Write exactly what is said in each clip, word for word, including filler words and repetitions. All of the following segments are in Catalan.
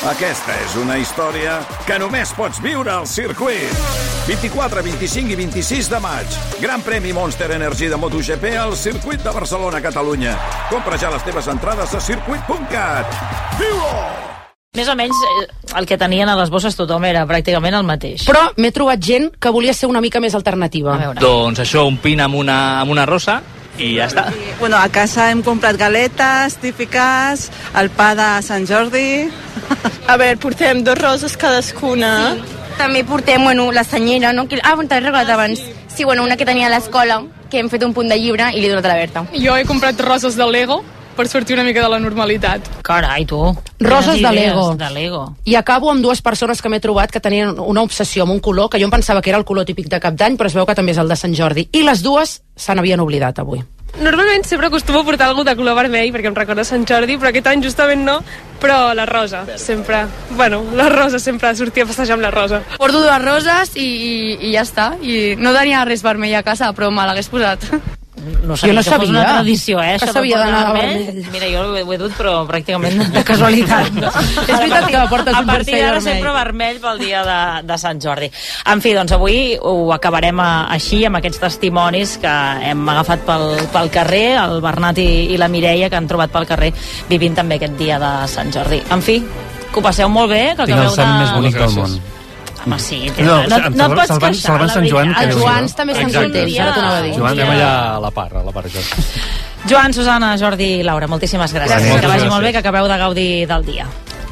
Aquesta és una història que només pots viure al circuit. vint-i-quatre, vint-i-cinc i vint-i-sis de maig. Gran premi Monster Energy de MotoGP al circuit de Barcelona, Catalunya. Compra ja les teves entrades a circuit punt cat. Viu-ho! Més o menys el que tenien a les bosses tothom era pràcticament el mateix. Però m'he trobat gent que volia ser una mica més alternativa. Doncs això, un pin amb una, amb una rosa i ja està. Bueno, a casa hem comprat galetes típiques, el pa de Sant Jordi. A veure, portem dos roses cadascuna. Sí. També portem, bueno, la senyera, no? Que... Ah, t'he regalat abans. Sí, bueno, una que tenia a l'escola, que hem fet un punt de llibre i l'he donat a la Berta. Jo he comprat roses de Lego per sortir una mica de la normalitat. Carai, tu. Roses de Lego. de Lego. I acabo amb dues persones que m'he trobat que tenien una obsessió amb un color que jo em pensava que era el color típic de Cap d'Any, però es veu que també és el de Sant Jordi. I les dues se n'havien oblidat avui. Normalment sempre acostumo a portar algú de color vermell perquè em recorda Sant Jordi, però aquest any justament no, però la rosa, sempre. Bueno, la rosa, sempre sortia a passejar amb la rosa. Porto dues roses i, i, i ja està. I no tenia res vermell a casa, però me l'hagués posat. No sabia, jo no que sabia fos una tradició, eh? que s'havia d'anar a vermell. Mira, jo ho he, ho he dut, però pràcticament de casualitat. No? És veritat que portes un a partir d'ara vermell. sempre vermell pel dia de, de Sant Jordi. En fi, doncs avui ho acabarem a, així, amb aquests testimonis que hem agafat pel, pel carrer, el Bernat i, i la Mireia, que han trobat pel carrer vivint també aquest dia de Sant Jordi. En fi, que ho passeu molt bé, que Tinc acabeu el sant de... més bonic del món. Home, sí, No, no, no, no et pots salvant, queixar, salvant la Sant Joan, veritat. Els Joans també estan Exacte. contents, ara t'ho anava a dir. Joan, anem allà a la part, a la part, Joan. Joan, Susana, Jordi i Laura, moltíssimes gràcies. Gràcies. Que vagi Gràcies. molt bé, que acabeu de gaudir del dia.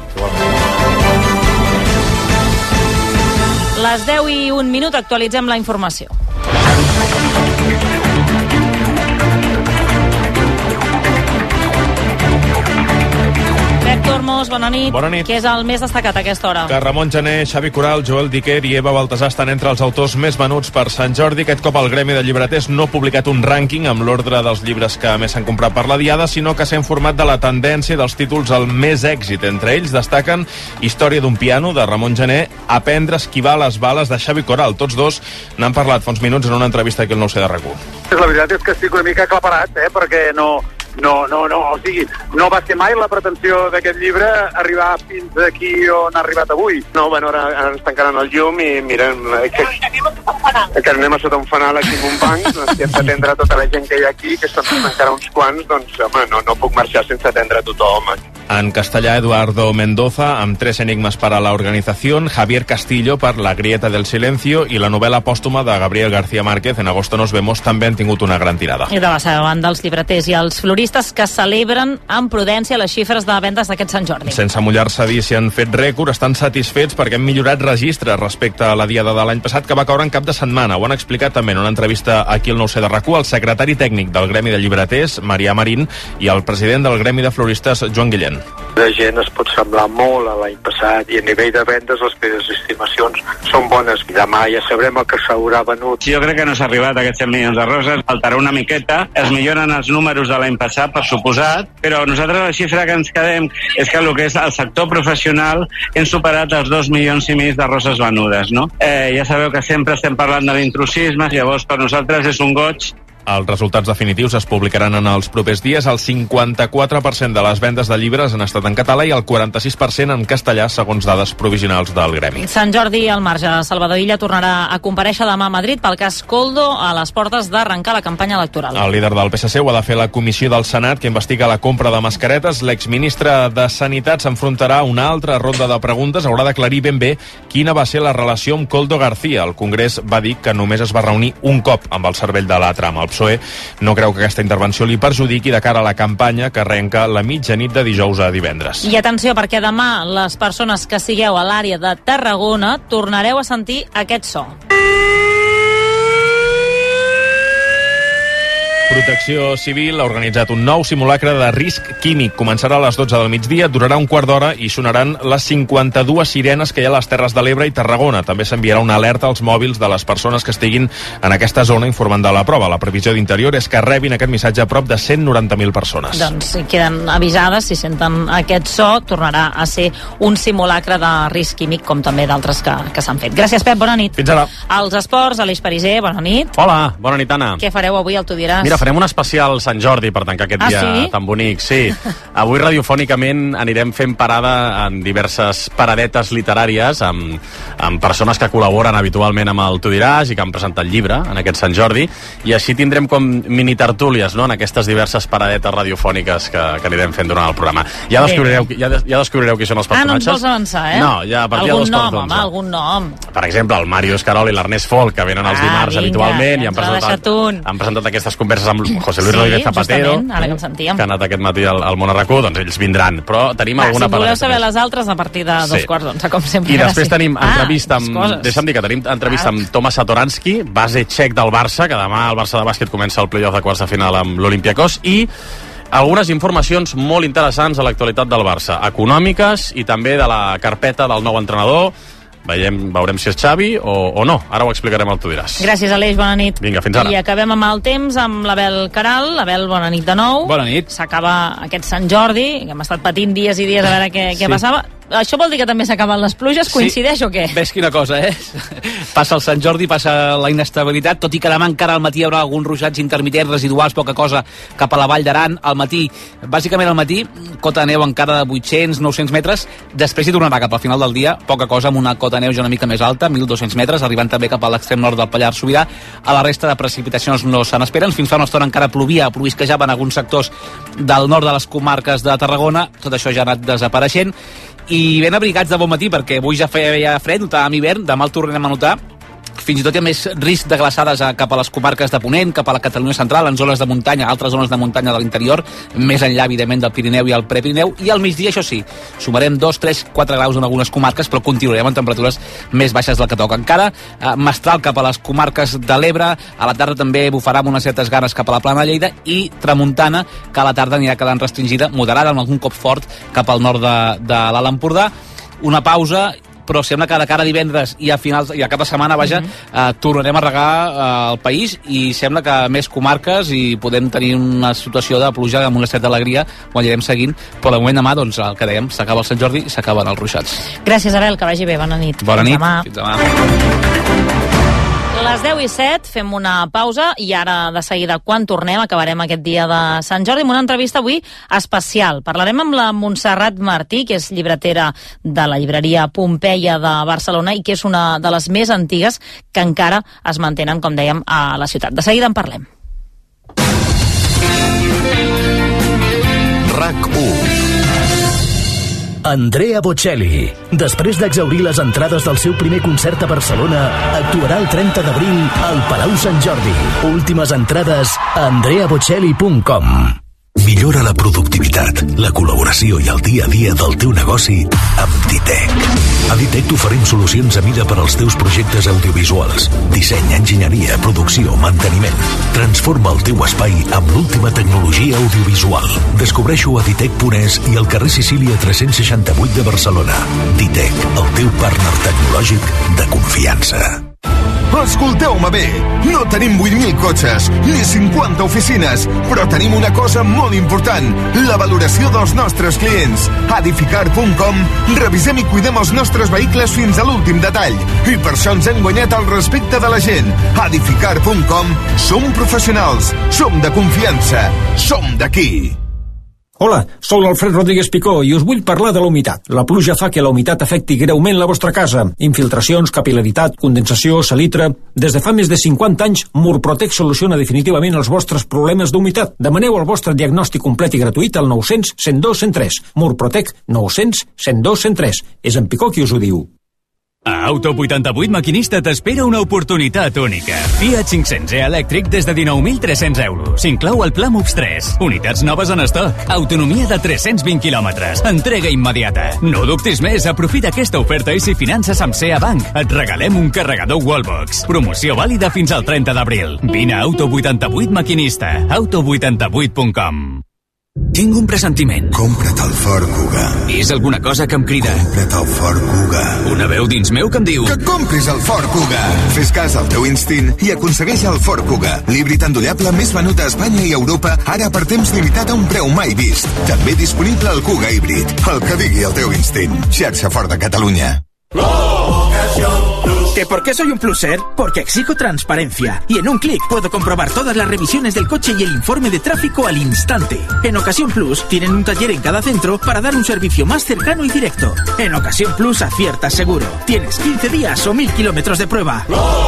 Les deu i un minut actualitzem la informació. Tormos, bona nit. Bona nit. Què és el més destacat a aquesta hora? Que Ramon Gené, Xavi Coral, Joel Diquer i Eva Baltasar estan entre els autors més venuts per Sant Jordi. Aquest cop el Gremi de Llibreters no ha publicat un rànquing amb l'ordre dels llibres que més s'han comprat per la diada, sinó que s'ha informat de la tendència dels títols al més èxit. Entre ells destaquen Història d'un piano, de Ramon Gené, Aprendre a esquivar les bales, de Xavi Coral. Tots dos n'han parlat fa uns minuts en una entrevista aquí al nou C de RAC u. La veritat és que estic una mica aclaparat, eh, perquè no... No, no, no, o sigui, no va ser mai la pretensió d'aquest llibre arribar fins aquí on ha arribat avui. No, bueno, ara, ara ens tancaran el llum i mirem... Que, que anem a sota un fanal aquí en un banc, doncs si hem d'atendre tota la gent que hi ha aquí, que són encara uns quants, doncs, home, no, no puc marxar sense atendre tothom. En castellà, Eduardo Mendoza, amb Tres enigmes para la organización, Javier Castillo per La grieta del silencio i la novel·la pòstuma de Gabriel García Márquez, En agosto nos vemos, també han tingut una gran tirada. I de la seva banda, els llibreters i els floristes que celebren amb prudència les xifres de vendes d'aquest Sant Jordi. Sense mullar-se a dir si han fet rècord, estan satisfets perquè han millorat registres respecte a la diada de l'any passat, que va caure en cap de setmana. Ho han explicat també en una entrevista aquí al nou C de RAC u el secretari tècnic del Gremi de Llibreters, Marià Marín, i el president del Gremi de Floristes, Joan Guillén. La gent es pot semblar molt a l'any passat i a nivell de vendes les teves estimacions són bones. Demà ja sabrem el que s'haurà venut. Jo crec que no s'ha arribat a aquests cent milions de roses. Faltarà una miqueta. Es milloren els números de l'any passat, per suposat, però nosaltres la xifra que ens quedem és que el que és el sector professional hem superat els dos milions i mig de roses venudes, no? Eh, ja sabeu que sempre estem parlant de l'intrusisme, llavors per nosaltres és un goig. Els resultats definitius es publicaran en els propers dies. El cinquanta-quatre per cent de les vendes de llibres han estat en català i el quaranta-sis per cent en castellà, segons dades provisionals del Gremi. Sant Jordi al marge. Salvador Illa tornarà a comparèixer demà a Madrid pel cas Koldo a les portes d'arrencar la campanya electoral. El líder del P S C ho ha de fer la comissió del Senat que investiga la compra de mascaretes. L'exministre de Sanitat s'enfrontarà a una altra ronda de preguntes. Haurà d'aclarir ben bé quina va ser la relació amb Koldo García. El Congrés va dir que només es va reunir un cop amb el cervell de la trama. El P S O E no creu que aquesta intervenció li perjudiqui de cara a la campanya que arrenca la mitjanit de dijous a divendres. I atenció, perquè demà les persones que sigueu a l'àrea de Tarragona tornareu a sentir aquest so. Protecció Civil ha organitzat un nou simulacre de risc químic. Començarà a les dotze del migdia, durarà un quart d'hora i sonaran les cinquanta-dues sirenes que hi ha a les Terres de l'Ebre i Tarragona. També s'enviarà una alerta als mòbils de les persones que estiguin en aquesta zona informant de la prova. La previsió d'Interior és que rebin aquest missatge a prop de cent noranta mil persones. Doncs si queden avisades, si senten aquest so, tornarà a ser un simulacre de risc químic, com també d'altres que, que s'han fet. Gràcies, Pep, bona nit. Fins ara. Els esports, Aleix Pariser, bona nit. Hola, bona nit, Anna. Què fareu avui, el tu diràs? Mira, farem un especial Sant Jordi per tancar aquest ah, dia sí? tan bonic. Sí. Avui radiofònicament anirem fent parada en diverses paradetes literàries amb, amb persones que col·laboren habitualment amb el Tu diràs i que han presentat llibre en aquest Sant Jordi, i així tindrem com mini tertúlies, no?, en aquestes diverses paradetes radiofòniques que, que anirem fent durant el programa. Ja descobrireu, ja, ja descobrireu qui són els personatges. Ah, no ens vols avançar, eh? No, ja a partir algun de dos nom, home, algun nom. Per exemple, el Mario Escarol i l'Ernest Folk, que venen els ah, dimarts vinga, habitualment ja i han presentat, han presentat aquestes converses amb José Luis sí, Rodríguez Zapatero, ara que em sentíem, que ha anat aquest matí al, al Món Arracú, doncs ells vindran. Però tenim Va, alguna si voleu saber més. Les altres a partir de dos sí. quarts d'onze, com sempre. I després tenim ah, entrevista amb... Deixa'm dir que tenim entrevista ah. amb Tomas Satoransky, base txec del Barça, que demà el Barça de bàsquet comença el play-off de quarts de final amb l'Olympiacos, i algunes informacions molt interessants a l'actualitat del Barça, econòmiques i també de la carpeta del nou entrenador. Veiem, veurem si és Xavi o, o no. Ara ho explicarem al Tu diràs. Gràcies, Aleix, bona nit. Vinga, fins ara. I acabem amb el temps, amb l'Abel Caral. Abel, bona nit de nou. Bona nit. S'acaba aquest Sant Jordi, que hem estat patint dies i dies a veure què, què sí. passava. Això vol dir que també s'acaben les pluges? Coincideix sí. o què? Ves quina cosa, eh? Passa el Sant Jordi, passa la inestabilitat, tot i que demà encara al matí hi haurà alguns ruixats intermitents, residuals, poca cosa, cap a la Vall d'Aran. Al matí, bàsicament al matí, cota de neu encara de vuit-cents novecents metres, després hi tornarà cap al final del dia, poca cosa, amb una cota de neu ja una mica més alta, mil dos-cents metres, arribant també cap a l'extrem nord del Pallars Sobirà. A la resta de precipitacions no se n'esperen, fins fa una estona encara plovia, plovisquejava en alguns sectors del nord de les comarques de Tarragona, tot això ja ha anat desapareixent, i ben abrigats de bon matí, perquè avui ja feia fred, notàvem hivern, demà el tornem a notar, fins i tot hi ha més risc de glaçades a, cap a les comarques de Ponent, cap a la Catalunya central, en zones de muntanya, altres zones de muntanya de l'interior, més enllà, evidentment, del Pirineu i el Prepirineu, i al migdia, això sí, sumarem dos, tres, quatre graus en algunes comarques, però continuarem amb temperatures més baixes del que toca. Encara, eh, mestral cap a les comarques de l'Ebre, a la tarda també bufarà amb unes certes ganes cap a la Plana de Lleida, i tramuntana, que a la tarda anirà quedant restringida, moderada, amb algun cop fort cap al nord de, de l'Alt Empordà. Una pausa, però sembla que de cara a divendres i a finals i a cap de setmana, vaja, mm-hmm. eh, tornarem a regar eh, el país, i sembla que més comarques i podem tenir una situació de pluja amb una certa alegria, ho anirem seguint, però de moment demà, doncs, el que dèiem, s'acaba el Sant Jordi i s'acaben els ruixats. Gràcies, Abel, que vagi bé, bona nit. Bona Fins nit, demà. fins demà. Les deu i set, fem una pausa i ara de seguida, quan tornem, acabarem aquest dia de Sant Jordi amb una entrevista avui especial. Parlarem amb la Montserrat Martí, que és llibretera de la llibreria Pompeia de Barcelona i que és una de les més antigues que encara es mantenen, com dèiem, a la ciutat. De seguida en parlem. RAC u. Andrea Bocelli. Després d'exhaurir les entrades del seu primer concert a Barcelona, actuarà el trenta d'abril al Palau Sant Jordi. Últimes entrades a andrea bocelli punt com. Millora la productivitat, la col·laboració i el dia a dia del teu negoci amb Ditec. A Ditec t'oferim solucions a mida per als teus projectes audiovisuals. Disseny, enginyeria, producció, manteniment. Transforma el teu espai amb l'última tecnologia audiovisual. Descobreixo a ditec punt es i al carrer Sicília tres-cents seixanta-vuit de Barcelona. Ditec, el teu partner tecnològic de confiança. Escolteu-me bé, no tenim vuit mil cotxes ni cinquanta oficines, però tenim una cosa molt important, la valoració dels nostres clients. A edificar punt com revisem i cuidem els nostres vehicles fins a l'últim detall, i per això ens hem guanyat el respecte de la gent. A edificar punt com som professionals, som de confiança, som d'aquí. Hola, sóc l'Alfred Rodríguez Picó i us vull parlar de la humitat. La pluja fa que la humitat afecti greument la vostra casa. Infiltracions, capil·laritat, condensació, salitre... Des de fa més de cinquanta anys, Murprotec soluciona definitivament els vostres problemes d'humitat. Demaneu el vostre diagnòstic complet i gratuït al nou cents, cent dos, cent tres. Murprotec nou cents, cent dos, cent tres. És en Picó qui us ho diu. A Auto vuitanta-vuit Maquinista t'espera una oportunitat única. Fiat cinc-cents e elèctric des de dinou mil tres-cents euros. S'inclou el Pla Moves tres. Unitats noves en estoc. Autonomia de tres-cents vint quilòmetres. Entrega immediata. No dubtis més, aprofita aquesta oferta i si finances amb C A Bank, et regalem un carregador Wallbox. Promoció vàlida fins al trenta d'abril. Vine a Auto vuitanta-vuit Maquinista. auto vuitanta-vuit punt com. Tinc un pressentiment. Compra't el Ford Kuga. És alguna cosa que em crida. Compra't el Ford Kuga. Una veu dins meu que em diu... Que compris el Ford Kuga. Fes cas al teu instint i aconsegueix el Ford Kuga. L'híbrid endollable més venut a Espanya i Europa, ara per temps limitat a un preu mai vist. També disponible el Kuga híbrid. El que digui el teu instint. Xarxa Ford de Catalunya. Promoción Plus. ¿Que por qué soy un pluser? Porque exijo transparencia. Y en un clic puedo comprobar todas las revisiones del coche y el informe de tráfico al instante. En Ocasión Plus tienen un taller en cada centro para dar un servicio más cercano y directo. En Ocasión Plus aciertas seguro. Tienes quince días o mil kilómetros de prueba.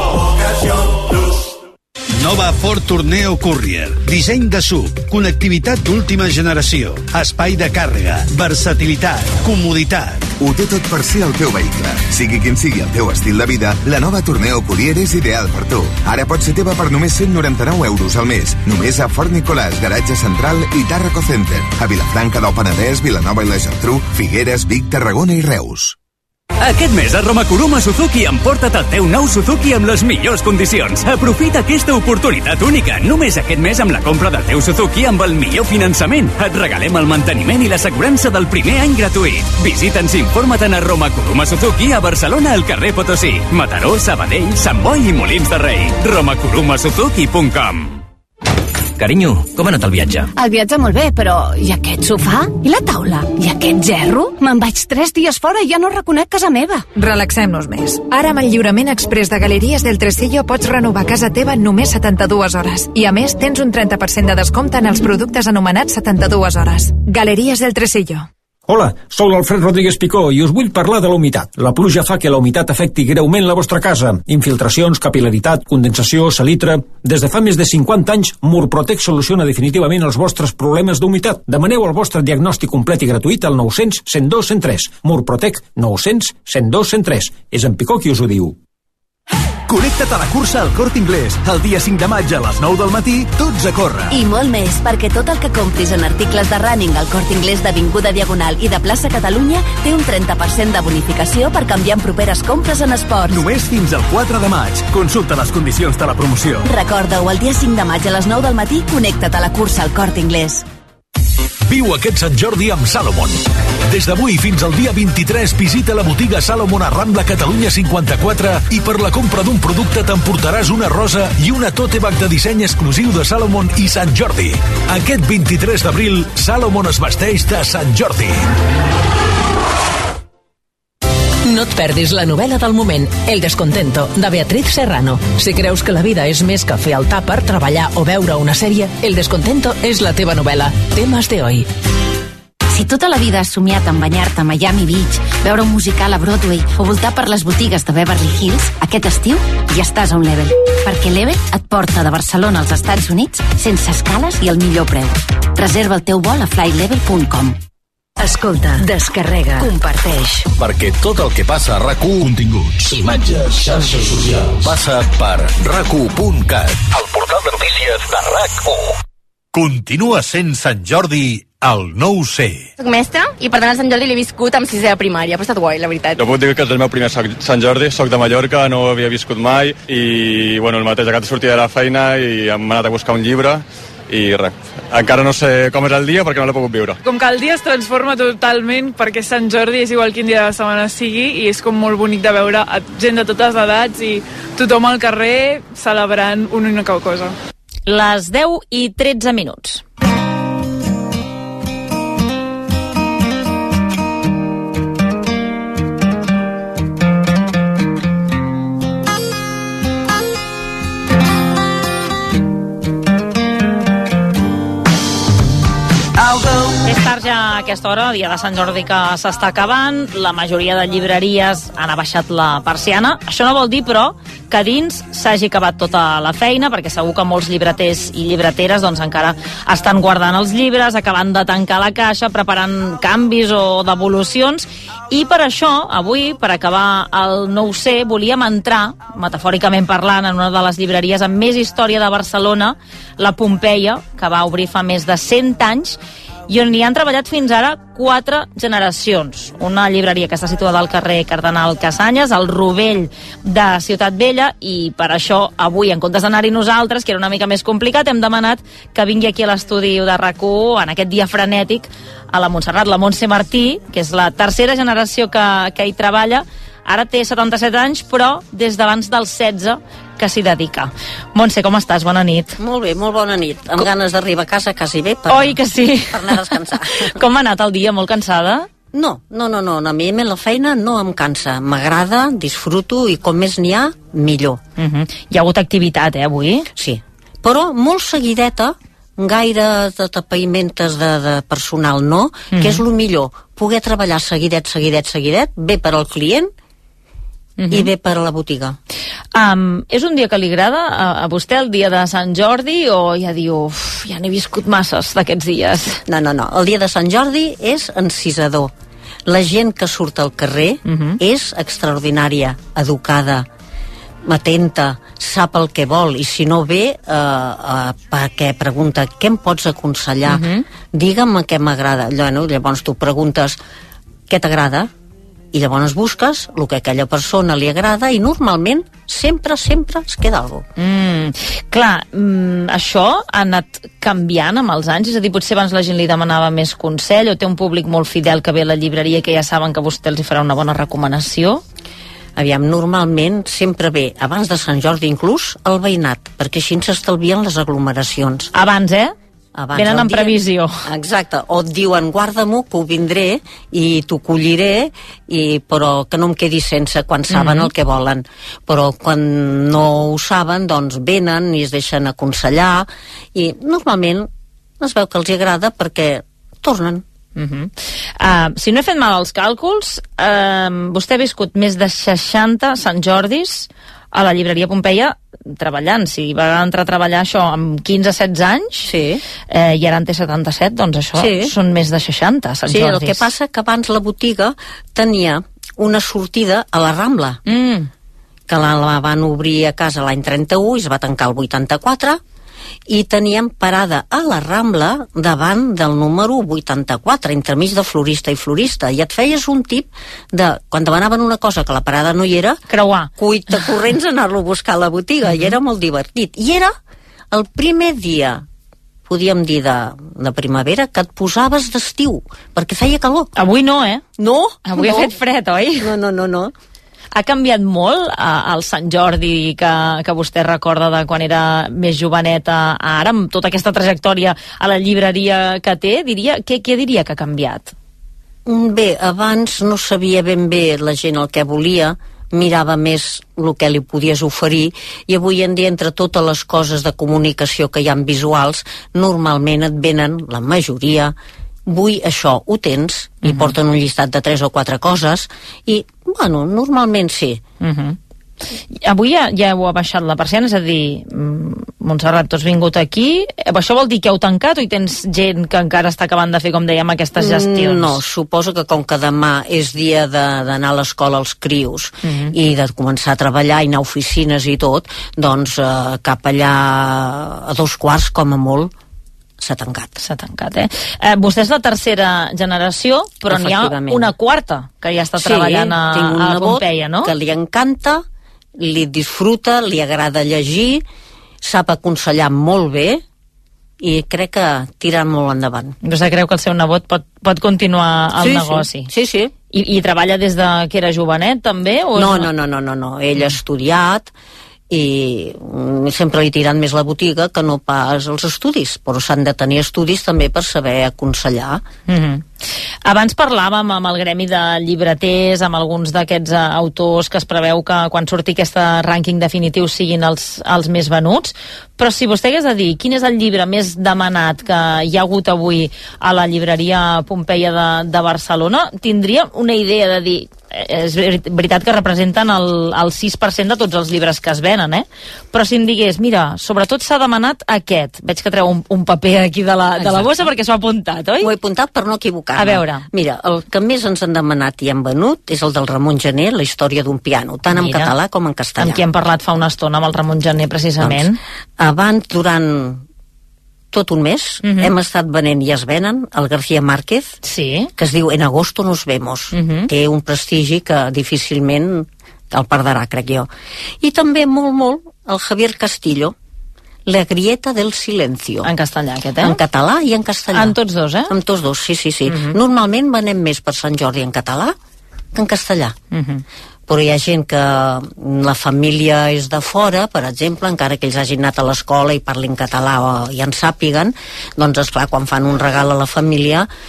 Ocasión Plus. Nova Ford Tourneo Courier. Disseny de S U V, connectivitat d'última generació, espai de càrrega, versatilitat, comoditat. Ho té tot per ser el teu vehicle. Sigui quin sigui el teu estil de vida, la nova Tourneo Courier és ideal per tu. Ara pot ser teva per només cent noranta-nou euros al mes. Només a Fort Nicolàs, Garatge Central i Tàrraco Center. A Vilafranca del Penedès, Vilanova i la Geltrú, Figueres, Vic, Tarragona i Reus. Aquest mes a Roma Kuruma Suzuki emporta't el teu nou Suzuki amb les millors condicions. Aprofita aquesta oportunitat única. Només aquest mes amb la compra del teu Suzuki amb el millor finançament. Et regalem el manteniment i l'assegurança del primer any gratuït. Visita'ns i informa't a Roma Kuruma Suzuki a Barcelona al carrer Potosí, Mataró, Sabadell, Sant Boi i Molins de Rei. roma kuruma suzuki punt com. Carinyo, com ha anat el viatge? El viatge molt bé, però i aquest sofà? I la taula? I aquest gerro? Me'n vaig tres dies fora i ja no reconec casa meva. Relaxem-nos més. Ara amb el lliurament express de Galeries del Tresillo pots renovar casa teva en només setanta-dues hores. I a més tens un trenta per cent de descompte en els productes anomenats setanta-dues hores. Galeries del Tresillo. Hola, sou l'Alfred Rodríguez Picó i us vull parlar de la humitat. La pluja fa que la humitat afecti greument la vostra casa. Infiltracions, capil·laritat, condensació, salitre... Des de fa més de cinquanta anys, Murprotec soluciona definitivament els vostres problemes d'humitat. Demaneu el vostre diagnòstic complet i gratuït al nou cents, cent dos, cent tres. Murprotec nou cents, cent dos, cent tres. És en Picó qui us ho diu. Connecta't a la cursa al Corte Inglés. El dia cinc de maig a les nou del matí, tots a córrer. I molt més, perquè tot el que compris en articles de running al Corte Inglés d'Avinguda Diagonal i de Plaça Catalunya té un trenta per cent de bonificació per canviar en properes compres en esports. Només fins al quatre de maig. Consulta les condicions de la promoció. Recorda-ho, el dia cinc de maig a les nou del matí, connecta't a la cursa al Corte Inglés. Viu aquest Sant Jordi amb Salomon. Des d'avui fins al dia vint-i-tres visita la botiga Salomon a Rambla Catalunya cinquanta-quatre i per la compra d'un producte t'emportaràs una rosa i una tote bag de disseny exclusiu de Salomon i Sant Jordi. Aquest vint-i-tres d'abril, Salomon es vesteix de Sant Jordi. No et perdis la novel·la del moment, El descontento, de Beatriz Serrano. Si creus que la vida és més que fer el tàper, treballar o veure una sèrie, El descontento és la teva novel·la. Temes de hoy. Si tota la vida has somiat en banyar-te a Miami Beach, veure un musical a Broadway o voltar per les botigues de Beverly Hills, aquest estiu ja estàs a un Level. Perquè Level et porta de Barcelona als Estats Units sense escales i al millor preu. Reserva el teu vol a flight level punt com. Escolta, descarrega, comparteix. Perquè tot el que passa a RAC u, continguts, imatges, xarxes socials, passa per rac u punt cat, el portal de notícies de RAC u. Continua sent Sant Jordi al nou C. Soc mestra i per tant el Sant Jordi l'he viscut amb sisè de primària, però ha estat guai, la veritat. Jo puc dir que és el meu primer Sant Jordi, soc de Mallorca, no ho havia viscut mai i bueno, el mateix, acabat de sortir de la feina i hem anat a buscar un llibre i res, encara no sé com és el dia perquè no l'he pogut viure. Com que el dia es transforma totalment perquè Sant Jordi és igual quin dia de la setmana sigui i és com molt bonic de veure gent de totes les edats i tothom al carrer celebrant una única cosa. Les deu i tretze minuts. És tard ja a aquesta hora, dia de Sant Jordi que s'està acabant, la majoria de llibreries han abaixat la persiana. Això no vol dir, però, que dins s'hagi acabat tota la feina, perquè segur que molts llibreters i llibreteres doncs, encara estan guardant els llibres, acabant de tancar la caixa, preparant canvis o devolucions, i per això, avui, per acabar el nou C, volíem entrar, metafòricament parlant, en una de les llibreries amb més història de Barcelona, la Pompeia, que va obrir fa més de cent anys, i on hi han treballat fins ara quatre generacions. Una llibreria que està situada al carrer Cardenal Cassanyes, al Rovell de Ciutat Vella, i per això avui, en comptes d'anar-hi nosaltres, que era una mica més complicat, hem demanat que vingui aquí a l'estudi de RAC u, en aquest dia frenètic, a la Montserrat, la Montse Martí, que és la tercera generació que, que hi treballa. Ara té setanta-set anys, però des d'abans dels setze que s'hi dedica. Montse, com estàs? Bona nit. Molt bé, molt bona nit. Amb com... ganes d'arribar a casa quasi bé per, Oi que sí? per anar a descansar. Com ha anat el dia? Molt cansada? No, no, no, no, a mi la feina no em cansa, m'agrada, disfruto i com més n'hi ha, millor. Uh-huh. Hi ha hagut activitat, eh, avui? Sí, però molt seguideta, gaire de tapaïmentes de, de personal no, uh-huh. que és el millor, poder treballar seguidet, seguidet, seguidet, bé per al client uh-huh. i bé per a la botiga. Um, és un dia que li agrada a, a vostè el dia de Sant Jordi o ja diu, uf, ja n'he viscut masses d'aquests dies? No, no, no, el dia de Sant Jordi és encisador. La gent que surt al carrer uh-huh. és extraordinària, educada, atenta, sap el que vol i si no ve eh, eh, perquè pregunta què em pots aconsellar, uh-huh. digue'm què m'agrada. Llavors tu preguntes què t'agrada i llavors busques el que a aquella persona li agrada i normalment sempre, sempre es queda alguna cosa. Mm, clar, mm, això ha anat canviant amb els anys? És a dir, potser abans la gent li demanava més consell o té un públic molt fidel que ve a la llibreria que ja saben que vostè els hi farà una bona recomanació? Aviam, normalment sempre ve, abans de Sant Jordi inclús, el veïnat, perquè així s'estalvien les aglomeracions. Abans, eh? Abans, venen en previsió. Exacte, o et diuen guarda-m'ho que ho vindré i t'ho colliré i, però que no em quedi sense quan saben mm-hmm. el que volen, però quan no ho saben doncs venen i es deixen aconsellar i normalment es veu que els agrada perquè tornen. Uh-huh. Uh, si no he fet mal els càlculs, uh, vostè ha viscut més de seixanta Sant Jordis a la llibreria Pompeia treballant. Si va entrar a treballar això amb quinze a setze anys sí. eh, i ara en té setanta-set, doncs això sí. són més de seixanta Sant sí, Jordis. El que passa que abans la botiga tenia una sortida a la Rambla mm. que la, la van obrir a casa l'any trenta-u i es va tancar el vuitanta-quatre i teníem parada a la Rambla davant del número vuitanta-quatre, entremig de florista i florista, i et feies un tip de, quan demanaven una cosa que la parada no hi era, creuar, cuita corrents anar-lo a buscar a la botiga, uh-huh. i era molt divertit. I era el primer dia, podíem dir de, de primavera, que et posaves d'estiu, perquè feia calor. Avui no, eh? No. Avui no. ha fet fred, oi? No, no, no, no. Ha canviat molt el Sant Jordi que, que vostè recorda de quan era més joveneta a ara, amb tota aquesta trajectòria a la llibreria que té, diria, què, què diria que ha canviat? Bé, abans no sabia ben bé la gent el que volia, mirava més el que li podies oferir i avui en dia entre totes les coses de comunicació que hi ha visuals, normalment et venen, la majoria, vull això, ho tens, i uh-huh. porten un llistat de tres o quatre coses, i, bueno, normalment sí. Uh-huh. Avui ja, ja heu abaixat la persiana, és a dir, Montserrat, tu has vingut aquí, això vol dir que heu tancat o hi tens gent que encara està acabant de fer, com dèiem, aquestes gestions? No, suposo que com que demà és dia d'anar a l'escola als crios uh-huh. i de començar a treballar i anar a oficines i tot, doncs eh, cap allà a dos quarts, com a molt, s'ha tancat. S'ha tancat, eh? eh? Vostè és la tercera generació, però n'hi ha una quarta que ja està sí, treballant a, tinc un a Pompeia, no? Que li encanta, li disfruta, li agrada llegir, sap aconsellar molt bé i crec que tira molt endavant. Vostè creu que el seu nebot pot, pot continuar el sí, negoci? Sí, sí. I, I treballa des de que era jovenet, també? O no, és... no, no, no, no, no. Ell ha estudiat i sempre li tiran més la botiga que no pas els estudis, però s'han de tenir estudis també per saber aconsellar. Mm-hmm. Abans parlàvem amb el gremi de llibreters, amb alguns d'aquests uh, autors que es preveu que quan surti aquest rànquing definitiu siguin els, els més venuts, però si vostè hagués de dir quin és el llibre més demanat que hi ha hagut avui a la llibreria Pompeia de, de Barcelona, tindria una idea de dir és veritat que representen el, el sis per cent de tots els llibres que es venen, eh? Però si em digués, mira, sobretot s'ha demanat aquest. Veig que treu un, un paper aquí de la, de la bossa perquè s'ho ha apuntat, oi? Ho he apuntat per no equivocar-me. A veure. Mira, el que més ens han demanat i han venut és el del Ramon Gené, La història d'un piano, tant Mira, en català com en castellà. Amb qui hem parlat fa una estona, amb el Ramon Gené, precisament. Doncs, abans, durant tot un mes, uh-huh. hem estat venent i es venen el García Márquez, sí. que es diu En agosto nos vemos. Uh-huh. Té un prestigi que difícilment el perdrà, crec jo. I també molt, molt, el Javier Castillo, La grieta del silencio. En castellà, aquest, eh? En català i en castellà. En tots dos, eh? En tots dos, sí, sí, sí. Uh-huh. Normalment venem més per Sant Jordi en català que en castellà. Uh-huh. Però hi ha gent que la família és de fora, per exemple, encara que ells hagin anat a l'escola i parlin català o, i en sàpiguen, doncs esclar, quan fan un regal a la família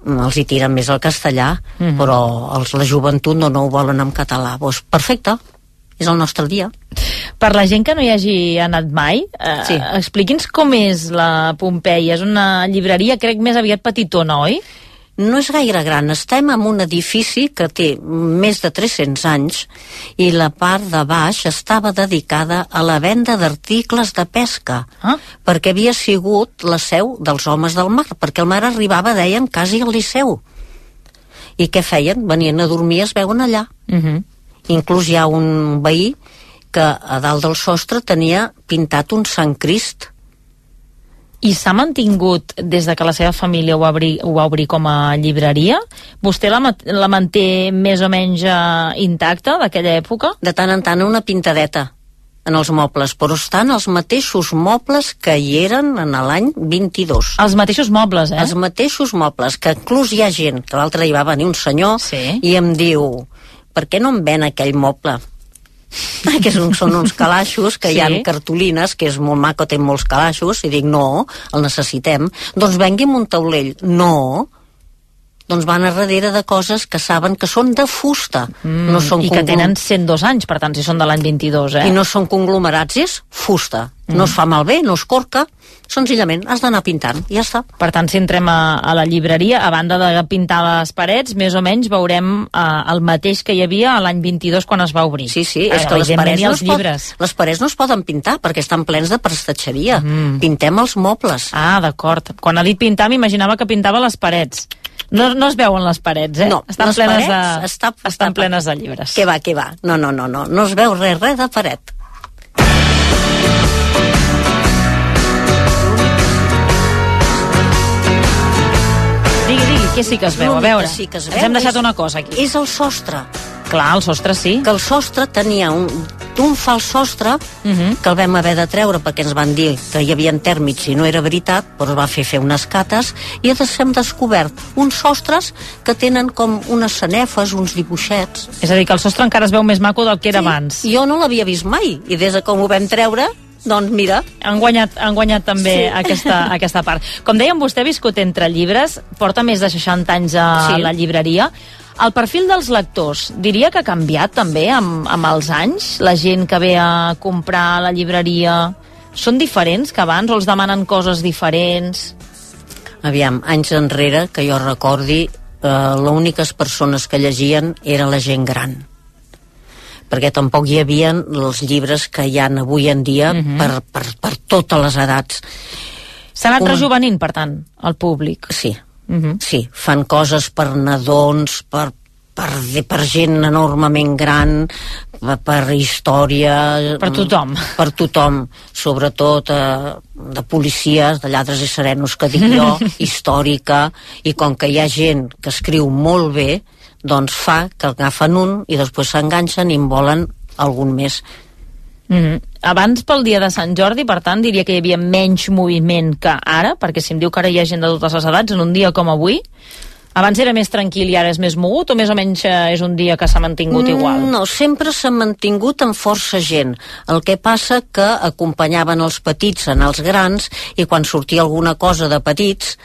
els hi tiren més el castellà, mm-hmm. però els, la joventut no, no ho volen en català. Pues perfecte, és el nostre dia. Per la gent que no hi hagi anat mai, eh, sí. expliqui'ns com és la Pompeia. És una llibreria, crec, més aviat petitona, oi? No és gaire gran. Estem en un edifici que té més de tres-cents anys i la part de baix estava dedicada a la venda d'articles de pesca, ah? perquè havia sigut la seu dels homes del mar, perquè el mar arribava, deien, quasi al Liceu. I què feien? Venien a dormir, es veuen allà. Uh-huh. Inclús hi ha un veí que a dalt del sostre tenia pintat un Sant Crist. I s'ha mantingut des de que la seva família ho va obrir, ho va obrir com a llibreria? Vostè la, la manté més o menys uh, intacta d'aquella època? De tant en tant una pintadeta en els mobles, però estan els mateixos mobles que hi eren en l'any vint-i-dos. Els mateixos mobles, eh? Els mateixos mobles, que inclús hi ha gent, que l'altre hi va venir un senyor sí. i em diu, per què no em ven aquell moble? que són, són uns calaixos que sí. hi ha cartolines, que és molt maco, té molts calaixos, i dic, no, el necessitem. Doncs vengui'm un taulell. No, doncs van a darrere de coses que saben que són de fusta. Mm, no són I que tenen cent dos anys, per tant, si són de l'any vint-i-dos, eh? I no són conglomerats, és fusta. Mm. No es fa malbé, no es corca, senzillament has d'anar pintant, i ja està. Per tant, si entrem a, a la llibreria, a banda de pintar les parets, més o menys veurem uh, el mateix que hi havia a l'any vint-i-dos quan es va obrir. Sí, sí, és eh, que les parets, no els llibres. Pot, les parets no es poden pintar perquè estan plens de prestatgeria. Mm. Pintem els mobles. Ah, d'acord. Quan ha dit pintar, m'imaginava que pintava les parets. No, no es veuen les parets, eh? No, estan les plenes parets de, està, estan està, plenes de llibres. Què va, què va? No, no, no, no, no es veu res, res de paret. Digui, digui, què sí que es veu? A veure, sí que es veu ens hem deixat és, una cosa aquí. És el sostre. Clar, el sostre sí. Que el sostre tenia un, un fals sostre uh -huh. que el vam haver de treure perquè ens van dir que hi havia tèrmits i no era veritat, però es va fer fer unes cates i hem descobert uns sostres que tenen com unes sanefes, uns dibuixets. És a dir, que el sostre encara es veu més maco del que era sí. abans. Jo no l'havia vist mai i des de com ho vam treure, doncs mira, han guanyat, han guanyat també sí. aquesta, aquesta part. Com dèiem, vostè ha viscut entre llibres, porta més de seixanta anys a sí. la llibreria. El perfil dels lectors, diria que ha canviat també amb, amb els anys? La gent que ve a comprar a la llibreria són diferents que abans o els demanen coses diferents? Aviam, anys enrere, que jo recordi, eh, les úniques persones que llegien era la gent gran, perquè tampoc hi havia els llibres que hi ha avui en dia uh-huh. per, per, per totes les edats. S'ha anat Un... rejovenint, per tant, el públic? Sí. Uh-huh. Sí, fan coses per nadons, per, per, per gent enormement gran, per, per història... Per tothom. Per tothom, sobretot eh, de policies, de lladres i serenos, que dic jo, històrica, i com que hi ha gent que escriu molt bé, doncs fa que agafen un i després s'enganxen i en volen algun més. Mm-hmm. Abans, pel dia de Sant Jordi, per tant, diria que hi havia menys moviment que ara, perquè si em diu que ara hi ha gent de totes les edats, en un dia com avui, abans era més tranquil i ara és més mogut, o més o menys és un dia que s'ha mantingut igual? No, sempre s'ha mantingut amb força gent. El que passa que acompanyaven els petits en els grans i quan sortia alguna cosa de petits,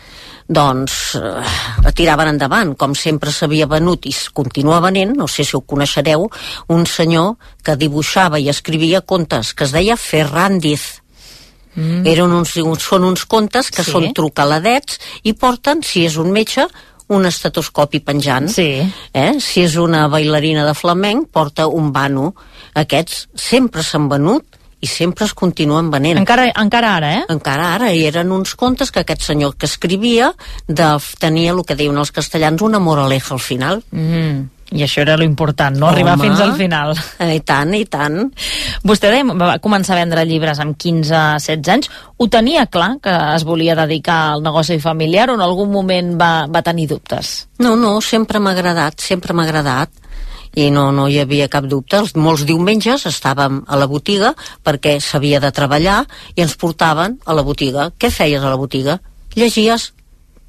doncs eh, la tiraven endavant, com sempre s'havia venut i es continua venent, no sé si ho coneixereu, un senyor que dibuixava i escrivia contes, que es deia Ferrandiz. Mm. Eren uns, són uns contes que sí. són trucaladets i porten, si és un metge, un estetoscopi penjant. Sí. Eh? Si és una bailarina de flamenc, porta un vano. Aquests sempre s'han venut i sempre es continuen venent. Encara, encara ara, eh? Encara ara, i eren uns contes que aquest senyor que escrivia de, tenia el que diuen els castellans una moraleja al final. Mm. I això era lo important, no? Home, arribar fins al final. I tant, i tant. Vostè va començar a vendre llibres amb quinze setze anys. Ho tenia clar que es volia dedicar al negoci familiar o en algun moment va, va tenir dubtes? No, no, sempre m'ha agradat, sempre m'ha agradat. I no, no hi havia cap dubte. Els, molts diumenges estàvem a la botiga perquè s'havia de treballar i ens portaven a la botiga. Què feies a la botiga? Llegies.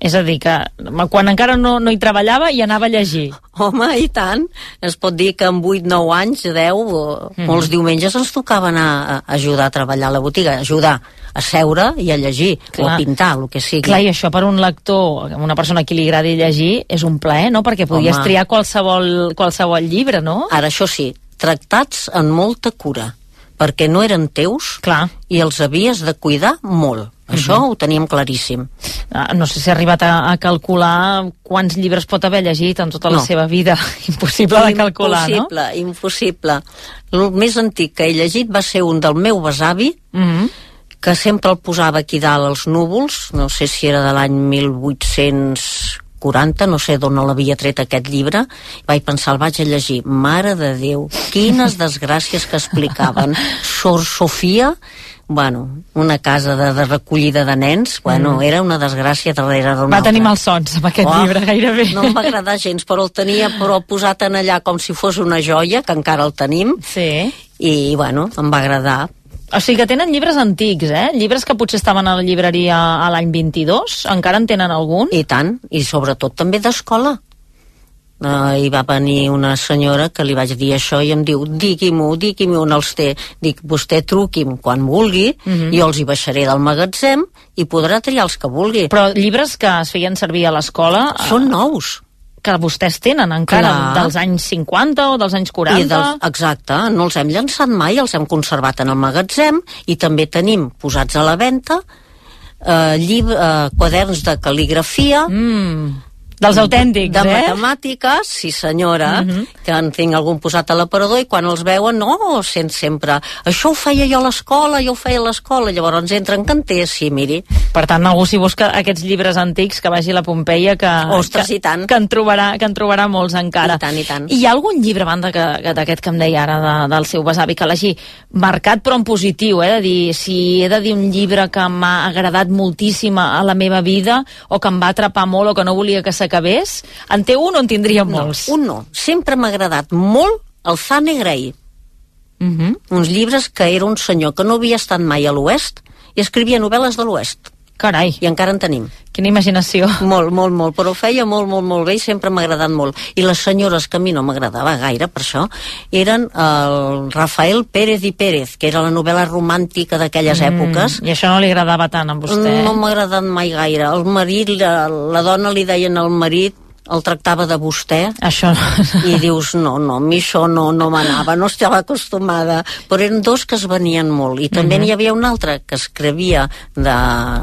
És a dir, que quan encara no, no hi treballava hi anava a llegir. Home, i tant. Es pot dir que amb vuit nou anys, deu, mm. molts diumenges ens tocava anar a ajudar a treballar a la botiga, ajudar a seure i a llegir, clar, o a pintar, el que sigui. Clar, i això per un lector, una persona a qui li agradi llegir, és un plaer, no? Perquè podies Home. triar qualsevol, qualsevol llibre, no? Ara, això sí, tractats amb molta cura, perquè no eren teus, clar, i els havies de cuidar molt. Això uh-huh. ho teníem claríssim. No sé si ha arribat a, a calcular quants llibres pot haver llegit en tota la no. seva vida. Impossible de calcular, impossible, no? Impossible, impossible. El més antic que he llegit va ser un del meu besavi, uh-huh. que sempre el posava aquí dalt als núvols, no sé si era de l'any mil vuit-cents quaranta, no sé d'on l'havia tret aquest llibre, vaig pensar, el vaig a llegir, mare de Déu, quines desgràcies que explicaven. Sor Sofia, bueno, una casa de, de recollida de nens, bueno, mm. era una desgràcia darrere d'una altra. Va tenir malsons amb aquest oh, llibre, gairebé. No em va agradar gens, però el tenia però posat en allà com si fos una joia, que encara el tenim, sí. i, bueno, em va agradar. O sigui que tenen llibres antics, eh? Llibres que potser estaven a la llibreria a l'any vint-i-dos, encara en tenen algun? I tant, i sobretot també d'escola. Uh, hi va venir una senyora que li vaig dir això i em diu, digui-m'ho, digui-m'ho on els té. Dic, vostè truqui'm quan vulgui, uh-huh. jo els hi baixaré del magatzem i podrà triar els que vulgui. Però llibres que es feien servir a l'escola... Són nous. Que vostès tenen encara, clar, dels anys cinquanta o dels anys quaranta. I dels, exacte, no els hem llançat mai, els hem conservat en el magatzem i també tenim posats a la venda eh, llibre, eh, quaderns de cal·ligrafia, mm. dels autèntics, de eh? De matemàtiques, sí senyora, uh-huh. que en tinc algun posat a l'aparador i quan els veuen, no, sent sempre, això ho feia jo a l'escola, jo ho feia a l'escola, llavors entren canters, sí, miri. Per tant, algú si busca aquests llibres antics que vagi a la Pompeia, que, Ostres, que, i tant. que, en trobarà, que en trobarà molts encara. I tant, i tant. I hi ha algun llibre, a banda que, que d'aquest que em deia ara de, del seu besavi, que l'hagi marcat però en positiu, eh? De dir, si he de dir un llibre que m'ha agradat moltíssim a la meva vida o que em va atrapar molt o que no volia que s'acabés, acabés, en té un o en tindria molts? No, un no. Sempre m'ha agradat molt el Zane Grey. Uh-huh. Uns llibres que era un senyor que no havia estat mai a l'Oest i escrivia novel·les de l'Oest. Carai. I encara en tenim. Quina imaginació. Molt, molt, molt, però ho feia molt, molt, molt bé i sempre m'ha agradat molt. I les senyores, que a mi no m'agradava gaire per això, eren el Rafael Pérez i Pérez, que era la novel·la romàntica d'aquelles mm, èpoques. I això no li agradava tant a vostè? No m'ha agradat mai gaire. El marit, la, la dona li deien al marit, el tractava de vostè. Això no. I dius, no, no, a mi això no, no m'anava, no estava acostumada. Però eren dos que es venien molt. I també mm-hmm. n'hi havia un altre que escrivia de...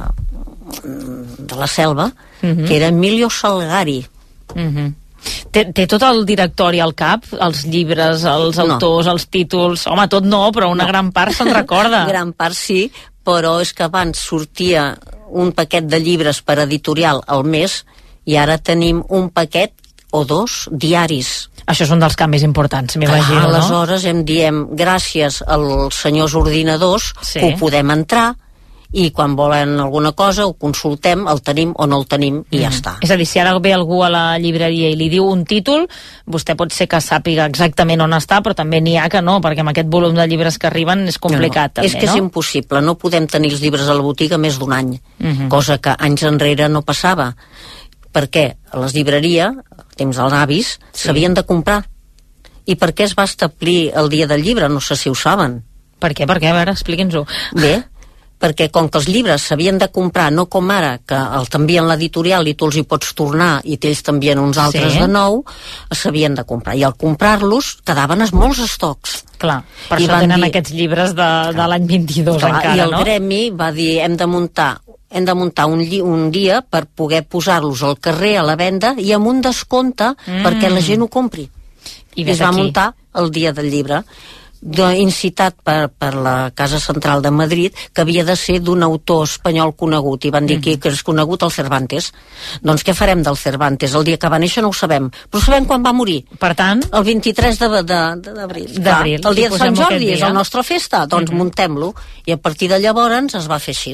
de la selva, uh-huh. que era Emilio Salgari. Uh-huh. Té, té tot el directori al cap? Els llibres, els autors, no. els títols... Home, tot no, però una no. gran part se'n recorda. Gran part sí, però és que abans sortia un paquet de llibres per editorial al mes i ara tenim un paquet o dos diaris. Això és un dels canvis importants, m'imagino, no? Aleshores em diem, gràcies als senyors ordinadors, sí. que ho podem entrar, i quan volen alguna cosa ho consultem, el tenim o no el tenim i mm. ja està. És a dir, si ara ve algú a la llibreria i li diu un títol, vostè pot ser que sàpiga exactament on està, però també n'hi ha que no, perquè amb aquest volum de llibres que arriben és complicat, no, no. també, és que no? És impossible, no podem tenir els llibres a la botiga més d'un any, mm-hmm. cosa que anys enrere no passava, perquè a les llibreries, temps dels avis, s'havien sí. de comprar. I per què es va establir el dia del llibre? No sé si ho saben. Per què? Per què? A veure, expliqui'ns-ho. Bé, perquè com que els llibres s'havien de comprar, no com ara, que el t'envien l'editorial i tu els hi pots tornar i ells t'envien uns altres sí. de nou, s'havien de comprar. I al comprar-los quedaven molts estocs. Clar, per I això tenen dir, aquests llibres de, de l'any vint-i-dos clar, encara, no? I el no? gremi va dir, hem de muntar hem de muntar un, un dia per poder posar-los al carrer a la venda i amb un descompte mm. perquè la gent ho compri. I, I es va aquí. muntar el dia del llibre, incitat per, per la Casa Central de Madrid, que havia de ser d'un autor espanyol conegut, i van dir mm. que és conegut el Cervantes. Doncs què farem del Cervantes? El dia que va néixer no ho sabem, però sabem quan va morir. Per tant? El vint-i-tres d'abril. D'abril. El dia de Sant Jordi és la nostra festa, doncs mm-hmm. muntem-lo, i a partir de llavors es va fer així.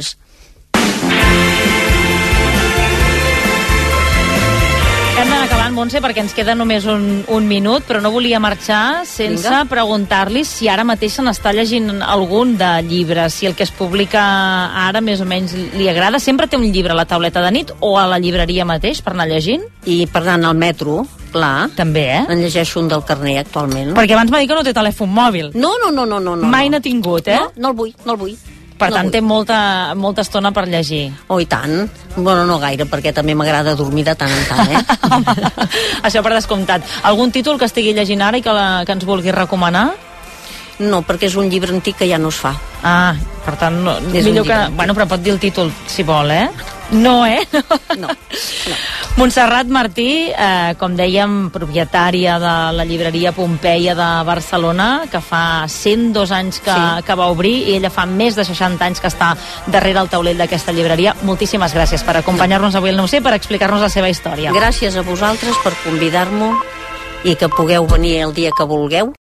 Hem d'anar acabant, Montse, perquè ens queda només un, un minut, però no volia marxar sense Vinga. preguntar-li si ara mateix se n'està llegint algun de llibres, si el que es publica ara més o menys li agrada. Sempre té un llibre a la tauleta de nit o a la llibreria mateix per anar llegint? I per anar al metro, clar. També, eh? En llegeixo un del Carner actualment. Perquè abans m'ha dit que no té telèfon mòbil. No, no, no, no. no, no. Mai n'ha tingut, eh? No, no el vull, no el vull. Per no tant, vull. té molta, molta estona per llegir. Oh, i tant. Bueno, no gaire, perquè també m'agrada dormir de tant en tant, eh? Això per descomptat. Algun títol que estigui llegint ara i que, la, que ens vulgui recomanar? No, perquè és un llibre antic que ja no es fa. Ah, per tant, no, És millor un que... llibre. Bueno, però pot dir el títol, si vol, eh? No, eh? No. no. Montserrat Martí, eh, com dèiem, propietària de la llibreria Pompeia de Barcelona, que fa cent dos anys que, sí. que va obrir, i ella fa més de seixanta anys que està darrere el taulell d'aquesta llibreria. Moltíssimes gràcies per acompanyar-nos avui al No ho sé, per explicar-nos la seva història. Gràcies a vosaltres per convidar-me i que pugueu venir el dia que vulgueu.